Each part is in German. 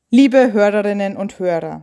Liebe Hörerinnen und Hörer,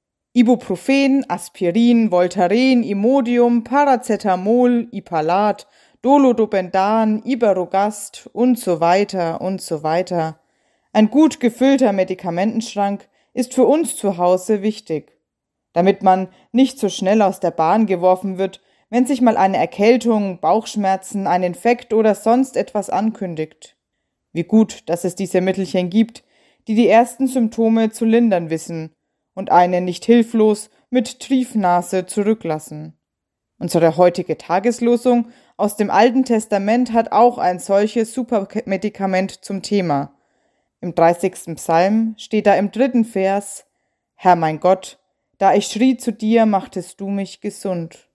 Ibuprofen, Aspirin, Voltaren, Imodium, Paracetamol, Ipalat, Dolodopendan, Iberogast und so weiter und so weiter. Ein gut gefüllter Medikamentenschrank ist für uns zu Hause wichtig, damit man nicht so schnell aus der Bahn geworfen wird, wenn sich mal eine Erkältung, Bauchschmerzen, ein Infekt oder sonst etwas ankündigt. Wie gut, dass es diese Mittelchen gibt, die ersten Symptome zu lindern wissen und einen nicht hilflos mit Triefnase zurücklassen. Unsere heutige Tageslosung aus dem Alten Testament hat auch ein solches Supermedikament zum Thema. Im 30. Psalm steht da im 3. Vers: Herr mein Gott, da ich schrie zu dir, machtest du mich gesund.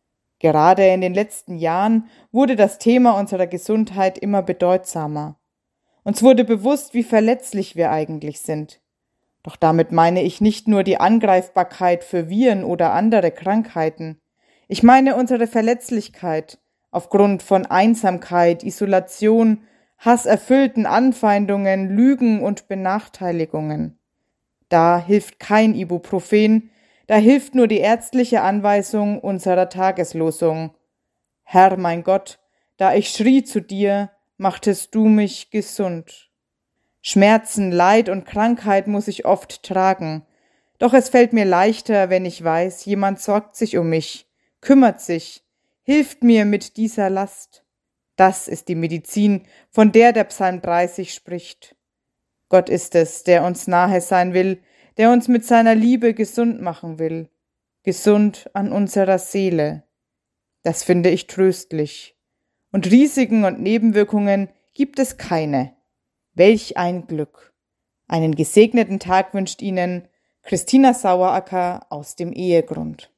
Gerade in den letzten Jahren wurde das Thema unserer Gesundheit immer bedeutsamer. Uns wurde bewusst, wie verletzlich wir eigentlich sind. Doch damit meine ich nicht nur die Angreifbarkeit für Viren oder andere Krankheiten. Ich meine unsere Verletzlichkeit aufgrund von Einsamkeit, Isolation, hasserfüllten Anfeindungen, Lügen und Benachteiligungen. Da hilft kein Ibuprofen, da hilft nur die ärztliche Anweisung unserer Tageslosung. Herr mein Gott, da ich schrie zu dir, machtest du mich gesund. Schmerzen, Leid und Krankheit muss ich oft tragen, doch es fällt mir leichter, wenn ich weiß, jemand sorgt sich um mich, kümmert sich, hilft mir mit dieser Last. Das ist die Medizin, von der Psalm 30 spricht. Gott ist es, der uns nahe sein will, der uns mit seiner Liebe gesund machen will, gesund an unserer Seele. Das finde ich tröstlich. Und Risiken und Nebenwirkungen gibt es keine. Welch ein Glück! Einen gesegneten Tag wünscht Ihnen Christina Saueracker aus dem Ehegrund.